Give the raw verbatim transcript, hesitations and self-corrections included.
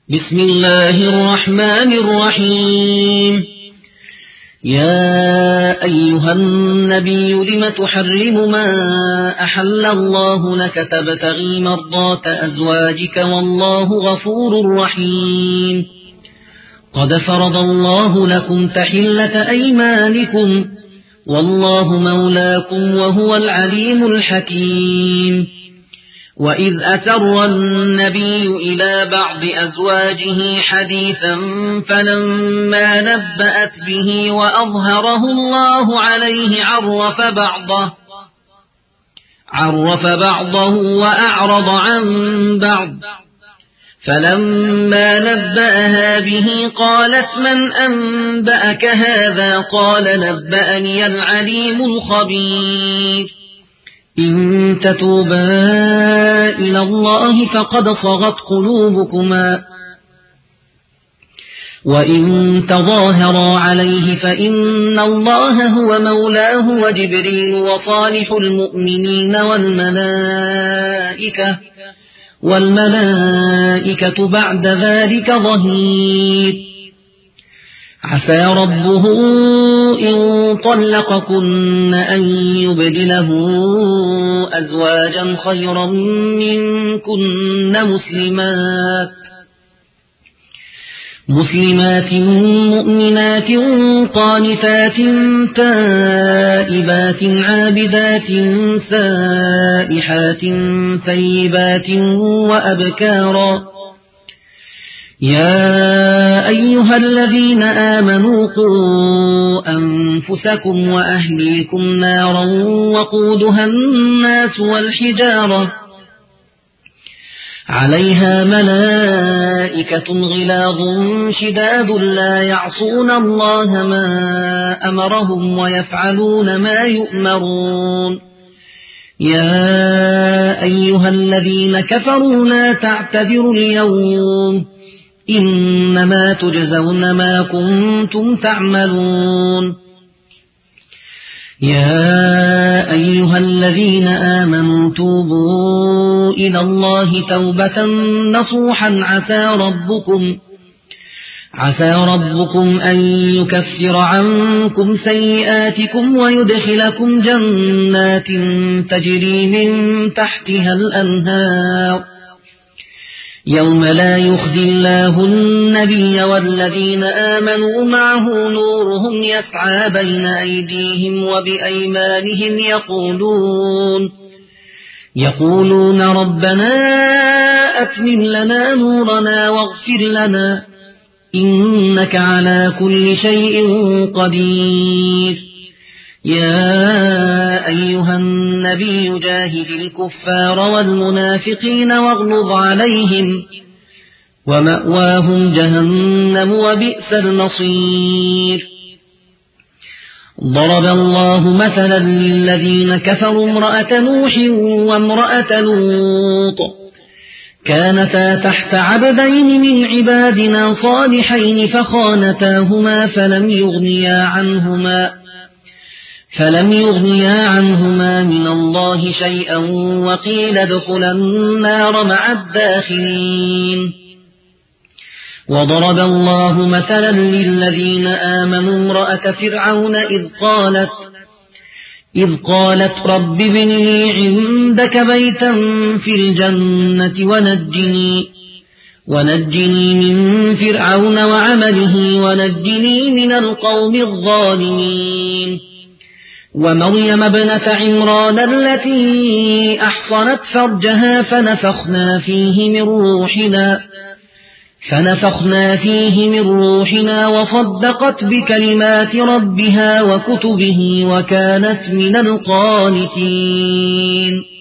بسم الله الرحمن الرحيم. يا أيها النبي لم تحرم ما أحل الله لك تبتغي مرضات أزواجك والله غفور رحيم. قد فرض الله لكم تحلة أيمانكم والله مولاكم وهو العليم الحكيم. وإذ أسر النبي إلى بعض أزواجه حديثا فلما نبأت به وأظهره الله عليه عرف بعضه عرف بعضه وأعرض عن بعض، فلما نبأها به قالت من أنبأك هذا؟ قال نبأني العليم الخبير. إن تتوبا إلى الله فقد صغت قلوبكما، وإن تظاهرا عليه فإن الله هو مولاه وجبريل وصالح المؤمنين والملائكة والملائكة بعد ذلك ظهير. عسى ربه إن طلقكن أن يبدله أزواجا خيرا منكن مسلمات مسلمات مؤمنات قانتات تائبات عابدات سائحات ثيبات وأبكارا. يا أيها الذين آمنوا قوا أنفسكم وأهليكم نارا وقودها الناس والحجارة عليها ملائكة غلاظ شداد لا يعصون الله ما أمرهم ويفعلون ما يؤمرون. يا أيها الذين كفروا لا تعتذروا اليوم إنما تجزون ما كنتم تعملون. يا أيها الذين آمنوا توبوا إلى الله توبة نصوحا عسى ربكم عسى ربكم أن يكفر عنكم سيئاتكم ويدخلكم جنات تجري من تحتها الأنهار يوم لا يخزي الله النبي والذين آمنوا معه نورهم يسعى بين أيديهم وبأيمانهم يقولون يقولون ربنا أتمم لنا نورنا واغفر لنا إنك على كل شيء قدير. يا أيها النبي جاهد الكفار والمنافقين واغلظ عليهم ومأواهم جهنم وبئس المصير. ضرب الله مثلا للذين كفروا امرأة نوح وامرأة لوط كانتا تحت عبدين من عبادنا صالحين فخانتاهما فلم يغنيا عنهما فلم يغنيا عنهما من الله شيئا وقيل ادخلا النار مع الداخلين. وضرب الله مثلا للذين آمنوا امرأة فرعون إذ قالت إذ قالت رب ابن لي عندك بيتا في الجنة ونجني ونجني من فرعون وعمله ونجني من القوم الظالمين. ومريم ابنة عمران التي أحصنت فرجها فنفخنا فيه من روحنا فنفخنا فيه من روحنا وصدقت بكلمات ربها وكتبه وكانت من القانتين.